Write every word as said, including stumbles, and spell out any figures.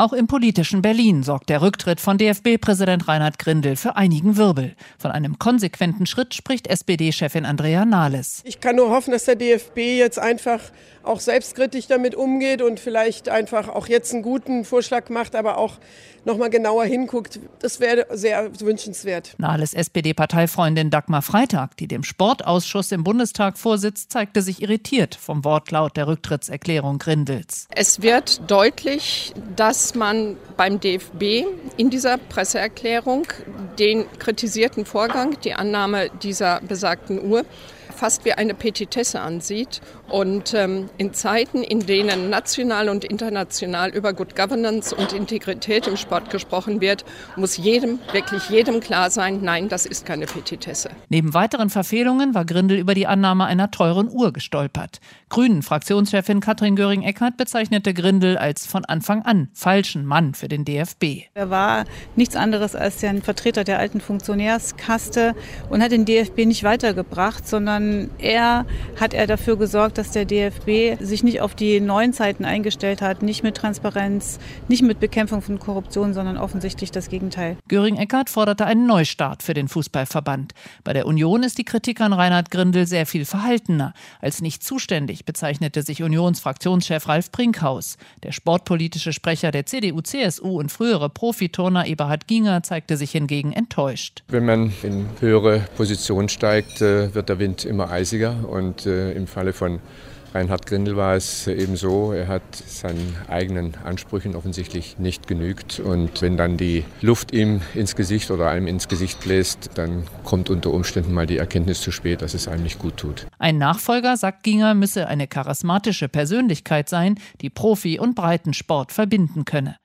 Auch im politischen Berlin sorgt der Rücktritt von D F B-Präsident Reinhard Grindel für einigen Wirbel. Von einem konsequenten Schritt spricht S P D-Chefin Andrea Nahles. Ich kann nur hoffen, dass der D F B jetzt einfach auch selbstkritisch damit umgeht und vielleicht einfach auch jetzt einen guten Vorschlag macht, aber auch noch mal genauer hinguckt. Das wäre sehr wünschenswert. Nahles S P D-Parteifreundin Dagmar Freitag, die dem Sportausschuss im Bundestag vorsitzt, zeigte sich irritiert vom Wortlaut der Rücktrittserklärung Grindels. Es wird deutlich, dass man beim D F B in dieser Presseerklärung den kritisierten Vorgang, die Annahme dieser besagten Uhr, fast wie eine Petitesse ansieht. Und ähm, in Zeiten, in denen national und international über Good Governance und Integrität im Sport gesprochen wird, muss jedem, wirklich jedem klar sein, nein, das ist keine Petitesse. Neben weiteren Verfehlungen war Grindel über die Annahme einer teuren Uhr gestolpert. Grünen-Fraktionschefin Katrin Göring-Eckardt bezeichnete Grindel als von Anfang an falschen Mann für den D F B. Er war nichts anderes als ein Vertreter der alten Funktionärskaste und hat den D F B nicht weitergebracht, sondern er hat er dafür gesorgt, dass der D F B sich nicht auf die neuen Zeiten eingestellt hat, nicht mit Transparenz, nicht mit Bekämpfung von Korruption, sondern offensichtlich das Gegenteil. Göring-Eckardt forderte einen Neustart für den Fußballverband. Bei der Union ist die Kritik an Reinhard Grindel sehr viel verhaltener. Als nicht zuständig bezeichnete sich Unionsfraktionschef Ralf Brinkhaus. Der sportpolitische Sprecher der C D U C S U und frühere Profiturner Eberhard Ginger zeigte sich hingegen enttäuscht. Wenn man in höhere Positionen steigt, wird der Wind immer eisiger und im Falle von Reinhard Grindel war es eben so, er hat seinen eigenen Ansprüchen offensichtlich nicht genügt. Und wenn dann die Luft ihm ins Gesicht oder einem ins Gesicht bläst, dann kommt unter Umständen mal die Erkenntnis zu spät, dass es einem nicht gut tut. Ein Nachfolger, sagt Ginger, müsse eine charismatische Persönlichkeit sein, die Profi- und Breitensport verbinden könne.